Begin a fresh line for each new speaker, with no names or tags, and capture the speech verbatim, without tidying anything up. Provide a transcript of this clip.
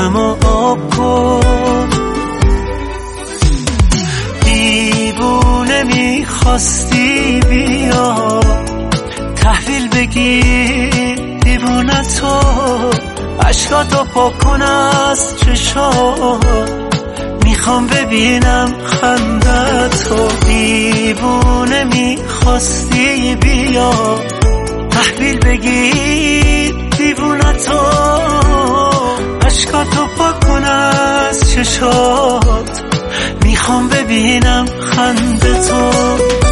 روحمو آب کن. دیوونه میخواستی بیا تحویل بگیر دیوونه تو، عشقاتو پاک کن از چشات، میخوام ببینم خندتو. دیوونه میخواستی بیا تحویل بگیر دیوونه تو، عشقاتو پاک کن از چشات، میخوام ببینم خندتو.